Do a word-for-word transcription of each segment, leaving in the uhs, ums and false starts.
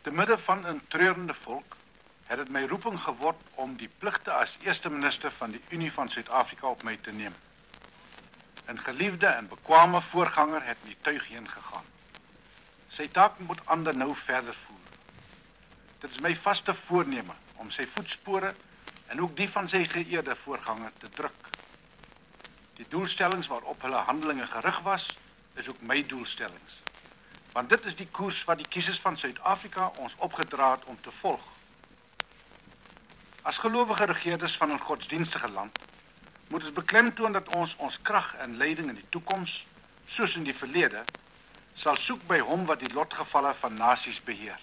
Te midde van 'n treurende volk het dit my roeping geword om die pligte as eerste minister van die Unie van Suid-Afrika op my te neem. 'n Geliefde en bekwame voorganger het in die tuig heen gegaan. Sy taak moet ander nou verder voer. Dit is my vaste voorneme om sy voetspore en ook die van sy geëerde voorganger te druk. Die doelstellings waarop hulle handelinge gerig was, is ook my doelstellings. Want dit is die koers wat die kiesers van Suid-Afrika ons opgedra het om te volg. As gelowige regeerders van 'n godsdienstige land, moet ons beklemtoon dat ons ons krag en leiding in die toekoms, soos in die verlede, sal soek by hom wat die lotgevalle van nasies beheer.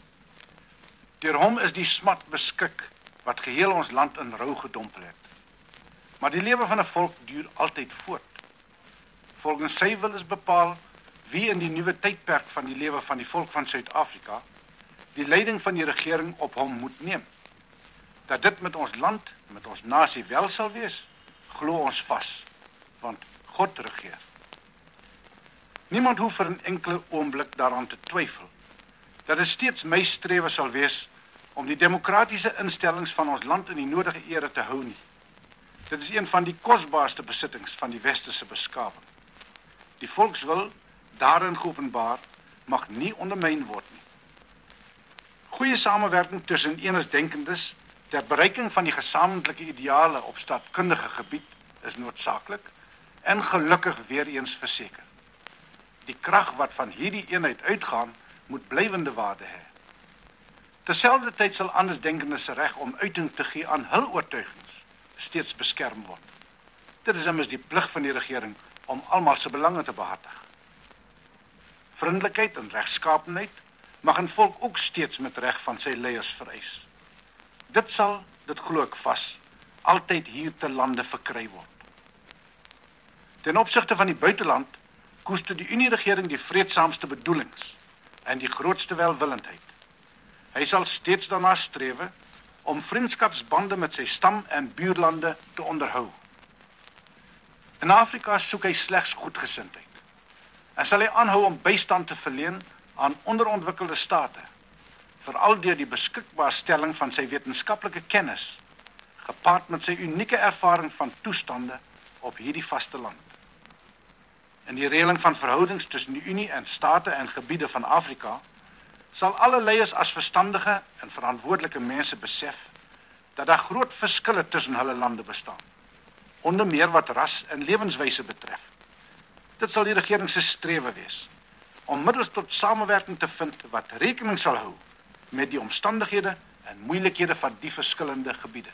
Deur hom is die smat beskik wat geheel ons land in rou gedompel het. Maar die lewe van 'n volk duur altyd voort. Volgens sy wil is bepaal wie in die nuwe tydperk van die lewe van die volk van Suid-Afrika die leiding van die regering op hom moet neem. Dat dit met ons land, met ons nasie wel sal wees, glo ons vas, want God regeer. Niemand hoef vir 'n enkele oomblik daaraan te twyfel, dat dit steeds my strewe sal wees om die demokratiese instellings van ons land in die nodige ere te hou nie. Dit is een van die kosbaarste besittings van die westerse beskawing. Die volkswil, daarin geopenbaar, mag nie ondermyn word nie. Goeie samewerking tussen eensdenkendes ter bereiking van die gesamentlike ideale op staatkundige gebied is noodsaaklik en gelukkig weer eens verseker. Die krag wat van hierdie eenheid uitgaan, moet blywende waarde hê. Terselfdertyd sal andersdenkendes se reg om uiting te gee aan hul oortuigings steeds beskerm word. Dit is immers die plig van die regering om almal se belange te behartig. Vriendelikheid en regskaapenheid mag 'n volk ook steeds met reg van sy leiers vereis. Dit sal, dit glo ek vas, altyd hier te lande verkry word. Ten opsigte van die buiteland koester die Unie-regering die vreedsaamste bedoelings en die grootste welwillendheid. Hy sal steeds daarna strewe om vriendskapsbande met sy stam en buurlande te onderhou. In Afrika soek hy slegs goedgesindheid en sal hy aanhou om bystand te verleen aan onderontwikkelde state, veral deur die beskikbaarstelling van sy wetenskaplike kennis, gepaard met sy unieke ervaring van toestande op hierdie vasteland. In die reëling van verhoudings tussen die Unie en state en gebiede van Afrika, sal alle leiers as verstandige en verantwoordelike mense besef dat daar groot verskille tussen hulle lande bestaan, onder meer wat ras en lewenswyse betref. Dit sal die regering se strewe wees, om middels tot samewerking te vind wat rekening sal hou met die omstandighede en moeilikhede van die verskillende gebiede.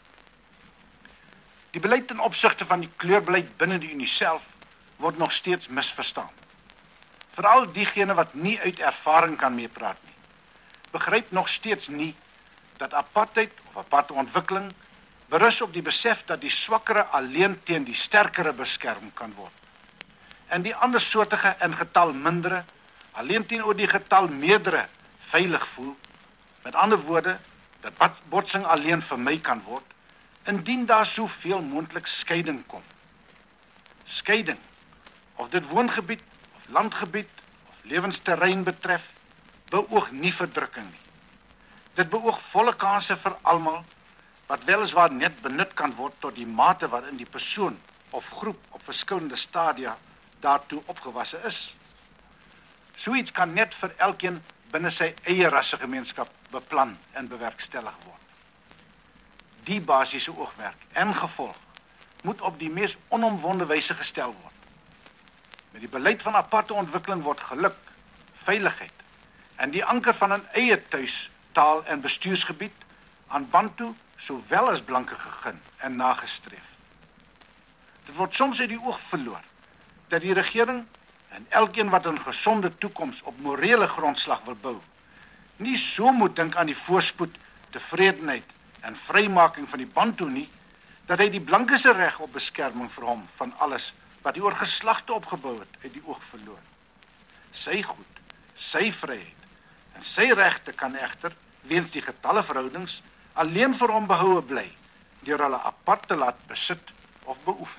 Die beleid ten opsigte van die kleurbeleid binne die Unie self word nog steeds misverstaan. Veral diegene wat nie uit ervaring kan meepraat nie, begryp nog steeds nie dat apartheid of aparte ontwikkeling berus op die besef dat die swakkere alleen teen die sterkere beskerm kan word. En die andersoortige en getal mindere alleen teenoor die getal meerdere veilig voel, met ander woorde, dat botsing alleen vermy kan word, indien daar soveel moontlik skeiding kom. Skeiding, of dit woongebied, of landgebied, of lewensterrein betref, beoog nie verdrukking nie. Dit beoog volle kanse vir almal, wat weliswaar net benut kan word tot die mate waarin die persoon of groep op verskillende stadia daartoe opgewasse is. Soiets kan net vir elkeen binne sy eie rassegemeenskap beplan en bewerkstellig word. Die basiese oogmerk en gevolg moet op die mees onomwonde wyse gestel word. Met die beleid van aparte ontwikkeling word geluk, veiligheid en die anker van 'n eie tuis, taal en bestuursgebied aan Bantu sowel as blanke gegun en nagestreef. Dit word soms uit die oog verloor dat die regering en elkeen wat 'n gesonde toekoms op morele grondslag wil bou, nie so moet dink aan die voorspoed, tevredenheid en vrymaking van die Bantu nie, dat hy die blanke se reg op beskerming vir hom van alles wat hy oor geslagte opgebou het uit die oog verloor. Sy goed, sy vryheid en sy regte kan egter, weens die getalle verhoudings, alleen vir hom behoue bly, deur hulle apart te laat besit of beoefen.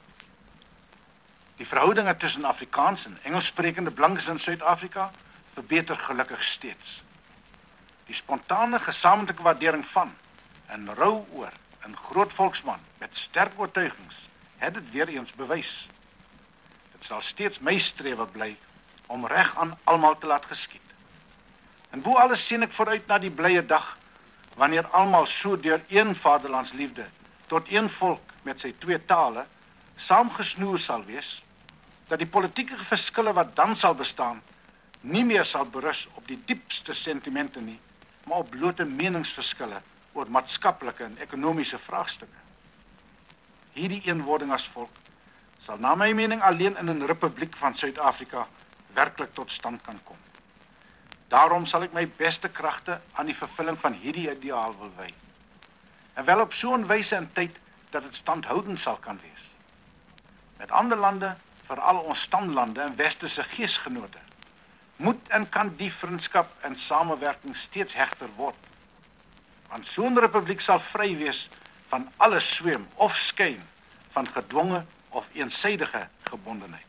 Die verhoudinge tussen Afrikaans en Engelssprekende blankes in Suid-Afrika verbeter gelukkig steeds. Die spontane gesamentlike waardering van en rou oor 'n groot volksman met sterk oortuigings het dit weer eens bewys. Dit sal steeds my strewe bly om reg aan almal te laat geskied. En bo alles sien ek vooruit na die blye dag wanneer almal so deur een vaderlandsliefde tot een volk met sy twee tale saamgesnoer sal wees, dat die politieke verskille wat dan sal bestaan nie meer sal berus op die diepste sentimente nie, maar op blote meningsverskille oor maatskaplike en ekonomiese vraagstukke. Hierdie eenwording as volk sal na my mening alleen in 'n republiek van Suid-Afrika werklik tot stand kan kom. Daarom sal ek my beste kragte aan die vervulling van hierdie ideaal wil wy. En wel op so 'n wyse en tyd dat dit standhoudend sal kan wees. Met ander lande, veral ons stamlande en westerse geesgenote, moet en kan die vriendskap en samewerking steeds hegter word. Want so 'n republiek sal vry wees van alle sweem of skyn van gedwonge of eensydige gebondenheid.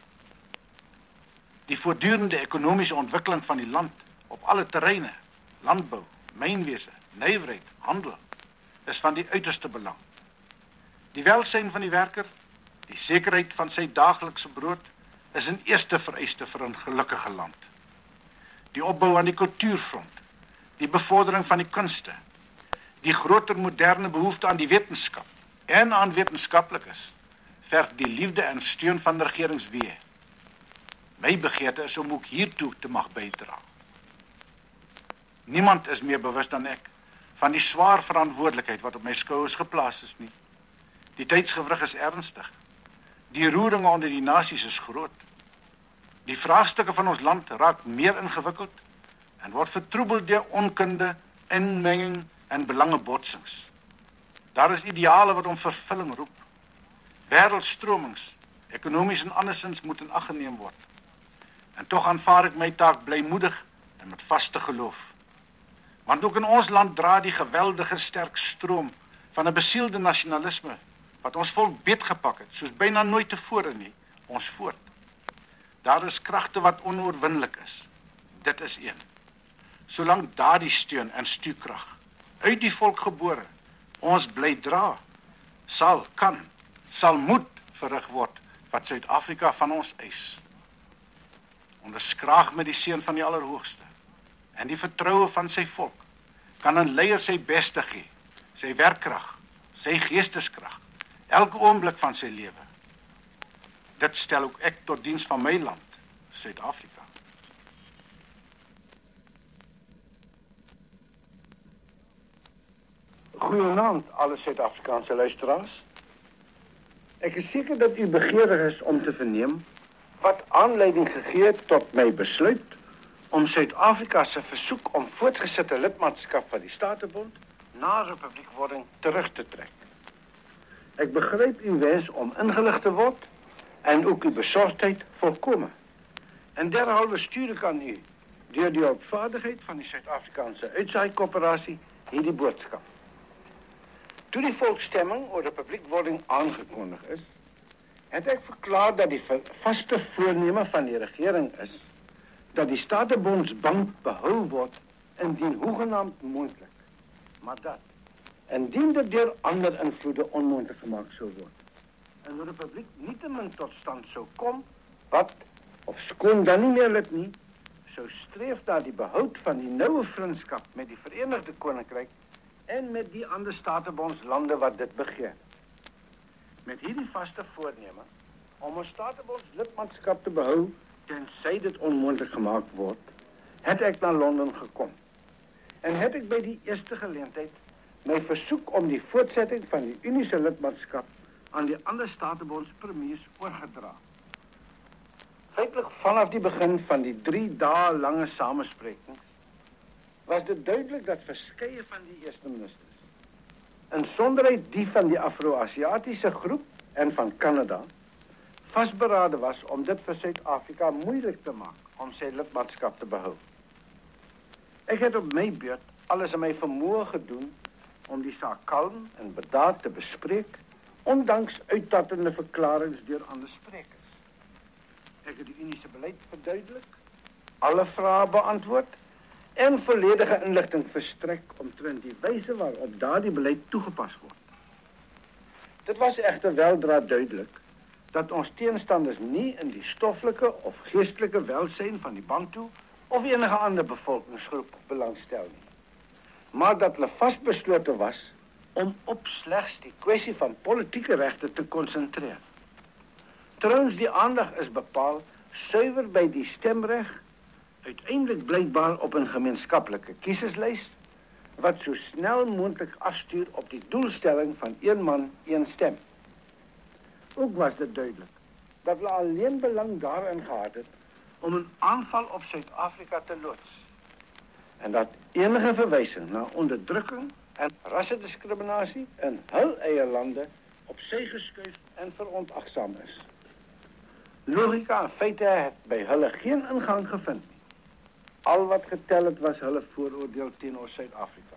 Die voortdurende ekonomiese ontwikkeling van die land op alle terreine, landbou, mynwese, nywerheid, handel, is van die uiterste belang. Die welsyn van die werker, die sekerheid van sy daaglikse brood, is 'n eerste vereiste vir 'n gelukkige land. Die opbou aan die kultuurfront, die bevordering van die kunste, die groter moderne behoefte aan die wetenskap en aan wetenskaplikes, verg die liefde en steun van regerings wee. My begeerte is om ook hiertoe te mag bydra. Niemand is meer bewus dan ek van die swaar verantwoordelikheid wat op my skouers geplaas is nie. Die tydsgewrig is ernstig. Die roeringe onder die nasies is groot. Die vraagstukke van ons land raak meer ingewikkeld en word vertroebel deur onkunde, inmenging en belangebotsings. Daar is ideale wat om vervulling roep. Wêreldstromings, ekonomies en andersins moet in ag geneem word. En tog aanvaar ek my taak blymoedig en met vaste geloof. Want ook in ons land dra die geweldige sterk stroom van 'n besielde nasionalisme wat ons volk beetgepak het, soos byna nooit tevore nie, ons voort. Daar is kragte wat onoorwinnelik is. Dit is een. Solank daardie steun en stuurkrag uit die volk gebore ons bly dra, sal kan, sal moet verrig word wat Suid-Afrika van ons eis. Onderskraag met die seën van die Allerhoogste en die vertroue van sy volk, kan 'n leier sy beste gee, sy werkkrag, sy geesteskrag, elke oomblik van sy lewe. Dit stel ook ek tot diens van my land, Suid-Afrika. Goeienaand alle Suid-Afrikaanse luisteraars. Ek is seker dat u begeerig is om te verneem wat aanleiding gegee het tot my besluit om Suid-Afrika se versoek om voortgesette lidmaatskap van die Statebond na republiekwording terug te trek. Ek begryp u wens om ingelig te word en ook uw bezorgdheid volkomen. En derhalve stuur ik aan u, deur die opvaardigheid van die Suid-Afrikaanse Uitsaaikorporasie, hierdie boodskap. Toe die volksstemming oor republiekwording aangekondig is, het ek verklaar dat die vaste voorneme van die regering is, dat die Statebondsbank behou word indien hoegenaamd moontlik, maar dat, indien dit deur ander invloede onmoontlik gemaak sou word, 'n republiek nietemin tot stand sou kom, wat, of skoon dan nie meer lid nie, sou streef na die behoud van die noue vriendskap met die Verenigde Koninkryk en met die ander Statebondslande wat dit begeer. Met hierdie vaste voorneme om 'n Statebondslidmaatskap te behou tensy dit onmoontlik gemaak word, het ek na Londen gekom. En het ek by die eerste geleentheid my versoek om die voortsetting van die Unie se lidmaatskap aan die ander Statebonds premiers oorgedra. Feitlik vanaf die begin van die drie dae lange samesprekings was dit duidelik dat verskeie van die eerste ministers, insonderheid die van die Afro-Asiatiese groep en van Kanada, vasberade was om dit vir Suid-Afrika moeilik te maak om sy lidmaatskap te behou. Ek het op my beurt alles in my vermoë gedoen om die saak kalm en bedaard te bespreek, ondanks uittattende verklaringe deur ander sprekers. Ek het die Unie se beleid verduidelik, alle vrae beantwoord en volledige inligting verstrek omtrent die wyse waarop daardie beleid toegepas word. Dit was egter weldra duidelik dat ons teenstanders nie in die stoffelike of geestelike welsyn van die Bantu of enige ander bevolkingsgroep belangstel nie, maar dat hulle vasbeslote was om op slegs die kwessie van politieke regte te konsentreer. Trouwens, die aandag is bepaal suiwer by die stemreg, uiteindelik blykbaar op 'n gemeenskaplike kieserslys, wat so snel moontlik afstuur op die doelstelling van een man, een stem. Ook was dit duidelik dat hulle alleen belang daarin gehad het om 'n aanval op Suid-Afrika te loods, en dat enige verwysing na onderdrukking en rassediskriminasie in hul eie lande op sy geskuif en verontagsaam is. Logika en feite het by hulle geen ingang gevind nie. Al wat getel het was hulle vooroordeel teenoor Suid-Afrika.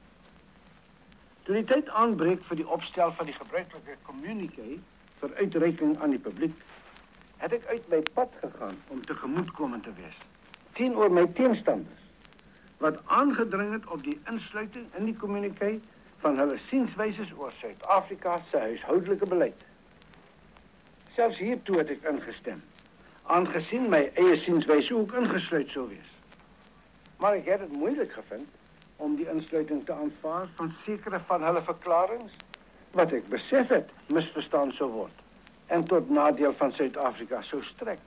Toe die tyd aanbreek vir die opstel van die gebruikelike communiqué vir uitreiking aan die publiek, het ek uit my pad gegaan om tegemoetkomend te wees teenoor my teenstanders, wat aangedring het op die insluiting in die communiqué van hulle sienswyses oor Suid-Afrika se huishoudelike beleid. Selfs hiertoe het ek ingestem, aangesien my eie sienswyse ook ingesluit sou wees. Maar ek het dit moeilik gevind om die insluiting te aanvaar van sekere van hulle verklaringe, wat ek besef het misverstaan sou word en tot nadeel van Suid-Afrika sou strek.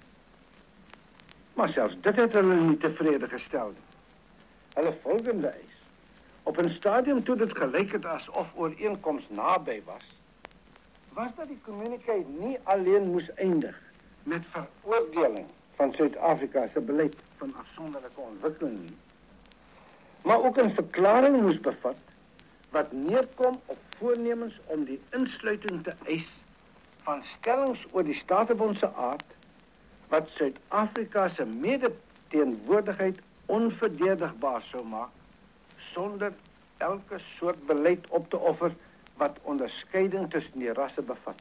Maar selfs dit het hulle nie tevrede gestel nie. Hulle volgende eis, op 'n stadium toe dit gelyk het asof ooreenkoms naby was, was dat die communiqué nie alleen moes eindig met veroordeling van Suid-Afrika se beleid van afsonderlike ontwikkeling nie, maar ook 'n verklaring moes bevat wat neerkom op voornemens om die insluiting te eis van stellings oor die Statebond se aard wat Suid-Afrika se medeteenwoordigheid onverdedigbaar sou maak sonder elke soort beleid op te offer wat onderskeiding tussen die rasse bevat.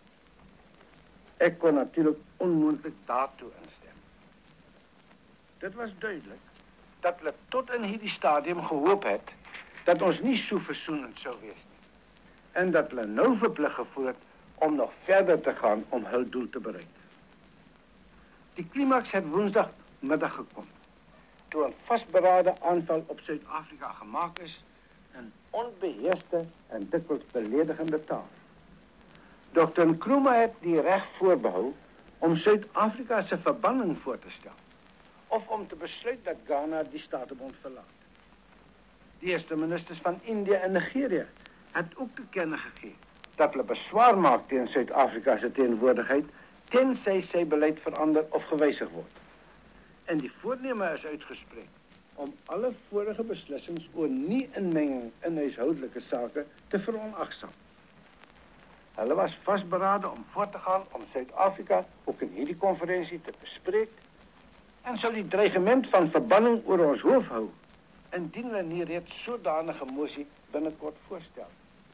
Ek kon natuurlik onmoontlik daartoe instem. Dit was duidelik dat hulle tot in hierdie stadium gehoop het dat ons nie so versoenend sou wees nie, en dat hulle nou verplig gevoel het om nog verder te gaan om hul doel te bereik. Die klimaks het woensdagmiddag gekom, toe 'n vasberade aanval op Suid-Afrika gemaak is in onbeheerste en dikwels beledigende taal. dokter Nkrumah het die reg voorbehou om Suid-Afrika se verbanning voor te stel, of om te besluit dat Ghana die Statebond verlaat. Die eerste ministers van India en Nigeria het ook te kenne gegee dat hulle beswaar maak teen Suid-Afrika se teenwoordigheid tensy sy beleid verander of gewysig word. En die voorneme is uitgespreek om alle vorige beslissings oor nie-inmenging in huishoudelike sake te veronagsaam. Hulle was vasberade om voort te gaan om Suid-Afrika ook in hierdie konferensie te bespreek en sou die dreigement van verbanning oor ons hoof hou indien hulle nie reeds sodanige mosie binnekort voorstel.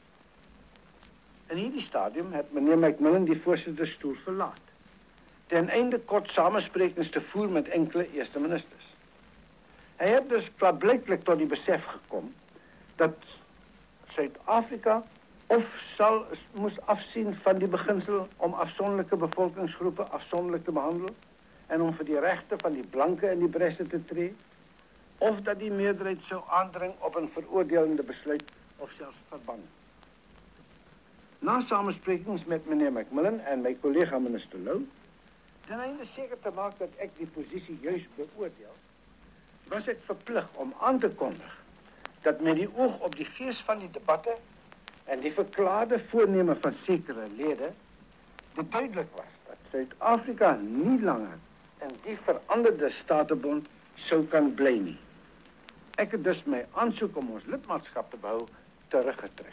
In hierdie stadium het meneer Macmillan die voorsitterstoel verlaat, ten einde kort samesprekings te voer met enkele eerste ministers. Hy het dus klaarblyklik tot die besef gekom dat Suid-Afrika of sal moes afsien van die beginsel om afsonderlike bevolkingsgroepe afsonderlik te behandel en om vir die regte van die blanke in die bresse te tree, of dat die meerderheid sou aandring op 'n veroordelende besluit of selfs verbanning. Na samesprekings met meneer Macmillan en my collega minister Lou, ten einde seker te maak dat ek die posisie juis beoordeel, was ek verplig om aan te kondig dat met die oog op die gees van die debatte en die verklaarde voorneme van sekere lede, dit duidelik was dat Suid-Afrika nie langer in die veranderde Statebond sou kan bly nie. Ek het dus my aansoek om ons lidmaatskap te behou teruggetrek.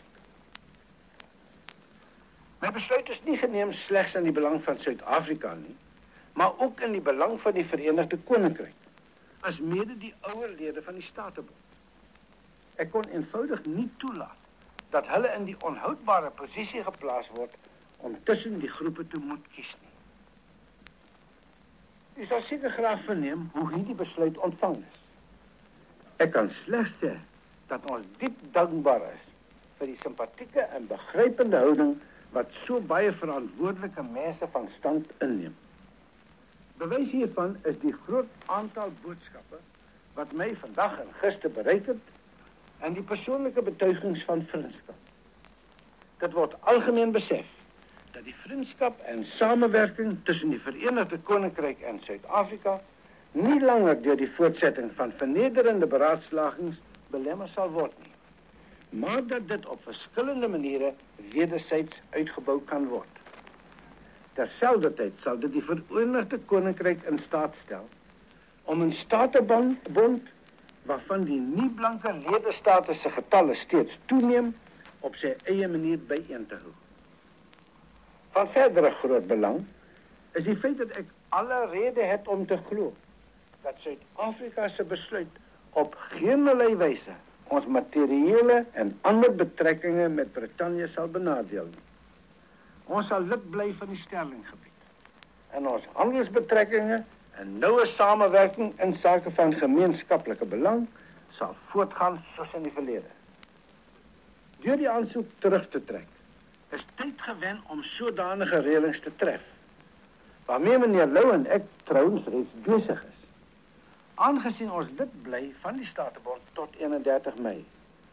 My besluit is nie geneem slegs in die belang van Suid-Afrika nie, maar ook in die belang van die Verenigde Koninkryk, as mede die ouer lede van die Statebond. Ek kon eenvoudig nie toelaat dat hulle in die onhoudbare posisie geplaas word om tussen die groepe te moet kies nie. U sal seker graag verneem hoe hierdie besluit ontvang is. Ek kan slegs sê dat ons diep dankbaar is vir die simpatieke en begrypende houding wat so baie verantwoordelike mense van stand inneem. Bewys hiervan is die groot aantal boodskappe wat my vandag en gister bereik het en die persoonlike betuigings van vriendskap. Dit word algemeen besef dat die vriendskap en samewerking tussen die Verenigde Koninkryk en Suid-Afrika nie langer deur die voortsetting van vernederende beraadslagings belemmer sal word nie, maar dat dit op verskillende maniere wederzijds uitgebou kan word. Terselfdertyd sal dit die Verenigde Koninkryk in staat stel om 'n statebond waarvan die nie-blanke ledestate se getalle steeds toeneem op sy eie manier byeen te hou. Van verdere groot belang is die feit dat ek alle rede het om te glo dat Suid-Afrika se besluit op geenerlei wyse ons materiële en ander betrekkinge met Brittanje sal benadeel. Ons sal lid bly van die Sterlinggebied en ons handelsbetrekkinge en noue samewerking in sake van gemeenskaplike belang sal voortgaan soos in die verlede. Deur die aansoek terug te trek, is tyd gewen om sodanige reëlings te tref, waarmee meneer Lou en ek trouens reeds besig is, aangesien ons lid bly van die Statebond tot eenendertig Mei.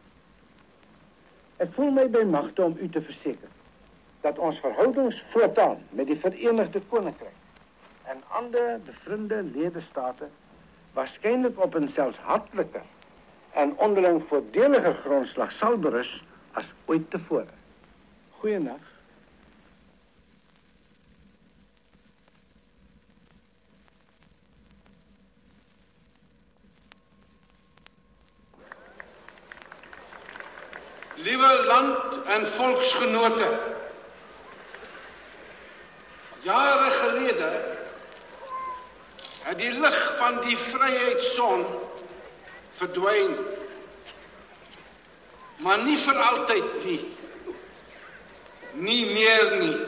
Ek voel my by magte om u te verseker dat ons verhoudings voortaan met die Verenigde Koninkryk en ander bevriende ledestate waarskynlik op 'n selfs hartliker en onderling voordeliger grondslag sal berus as ooit tevore. Goeienag. Liewe land- en volksgenote, jare gelede het die lig van die vryheidson verdwyn, maar nie vir altyd nie, nie meer nie.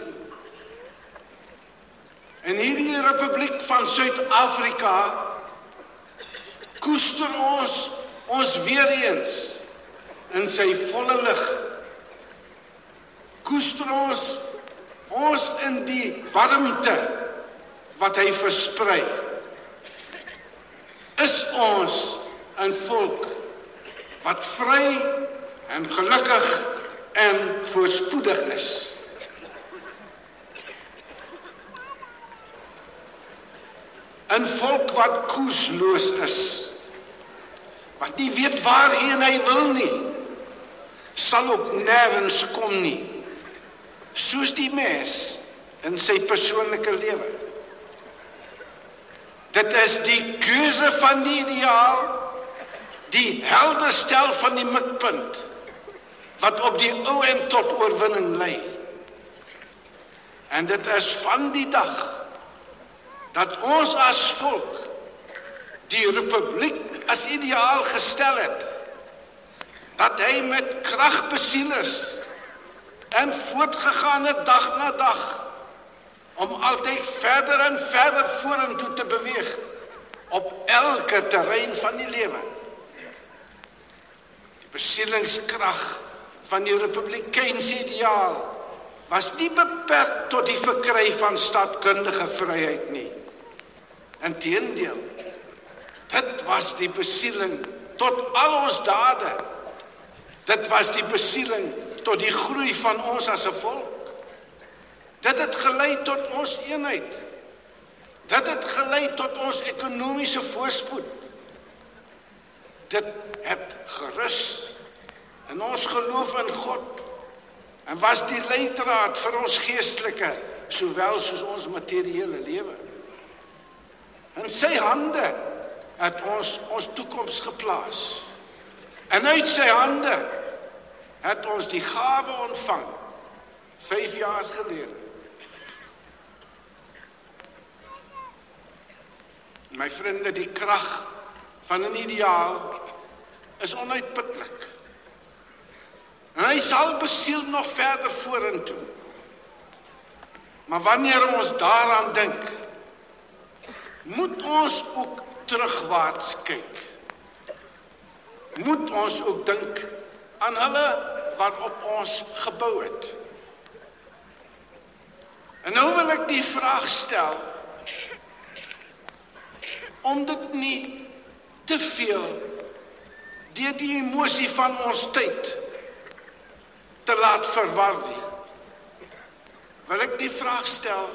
En hierdie Republiek van Suid-Afrika koester ons ons weer eens in sy volle lig. Koester ons ons in die warmte wat hy versprei. Is ons 'n volk wat vry en gelukkig en voorspoedig is. 'n volk wat koersloos is, wat nie weet waarheen hy wil nie, sal ook nêrens kom nie, soos die mens in sy persoonlike lewe. Dit is die keuse van die ideaal, die helder stel van die mikpunt, wat op die ou en tot oorwinning lei. En dit is van die dag dat ons as volk die republiek as ideaal gestel het, dat hy met krag besiel is en voortgegaan het dag na dag om altyd verder en verder vorentoe te beweeg op elke terrein van die lewe. Die besielingskrag van die republikeinse ideaal was nie beperk tot die verkry van staatkundige vryheid nie. Inteendeel, dit was die besieling tot al ons dade. Dit was die besieling tot die groei van ons as 'n volk. Dit het gelei tot ons eenheid. Dit het gelei tot ons ekonomiese voorspoed. Dit het gerus in ons geloof in God en was die leidraad vir ons geestelike sowel soos ons materiële lewe. In sy hande het ons ons toekoms geplaas. En uit sy hande het ons die gawe ontvang, vyf jaar gelede. My vriende, die krag van 'n ideaal is onuitputlik. En hy sal besiel nog verder vorentoe. Maar wanneer ons daaraan dink, moet ons ook terugwaarts kyk. moet ons ook dink aan hulle wat op ons gebou het. En nou wil ek die vraag stel, om dit nie te veel deur die emosie van ons tyd te laat verwar nie. Wil ek die vraag stel,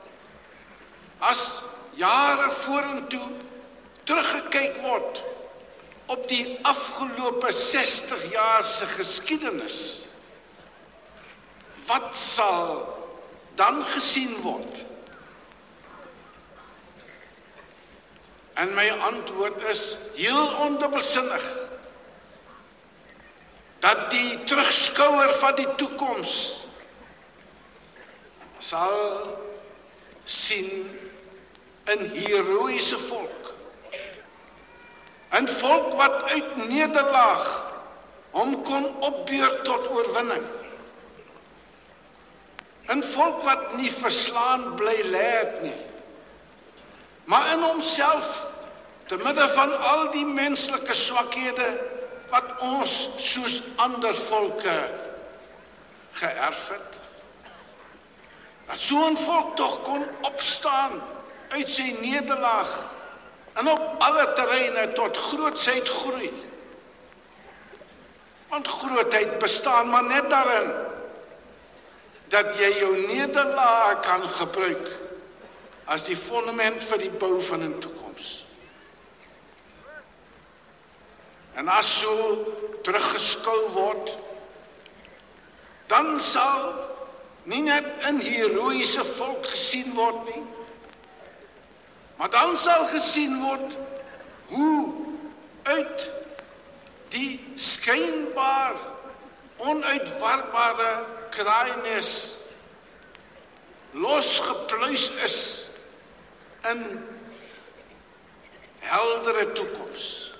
as jare vorentoe teruggekyk word op die afgelope sestig jaar se geskiedenis, wat sal dan gesien word? En my antwoord is heel ondubbelsinnig, dat die terugskouer van die toekoms sal sien 'n heroïese volk. 'n Volk wat uit nederlaag hom kon opbeur tot oorwinning. 'n Volk wat nie verslaan bly lê het nie, maar in homself, te midde van al die menslike swakhede wat ons soos ander volke geërf het, dat so 'n volk tog kon opstaan uit sy nederlaag en op alle terreine tot grootsheid groei. Want grootheid bestaan maar net daarin dat jy jou nederlaag kan gebruik as die fondament vir die bou van 'n toekoms. En as so teruggeskou word, dan sal nie net 'n heroïese volk gesien word nie, maar dan sal gesien word hoe uit die skynbaar onuitwarbare kraainis losgepluis is in heldere toekoms.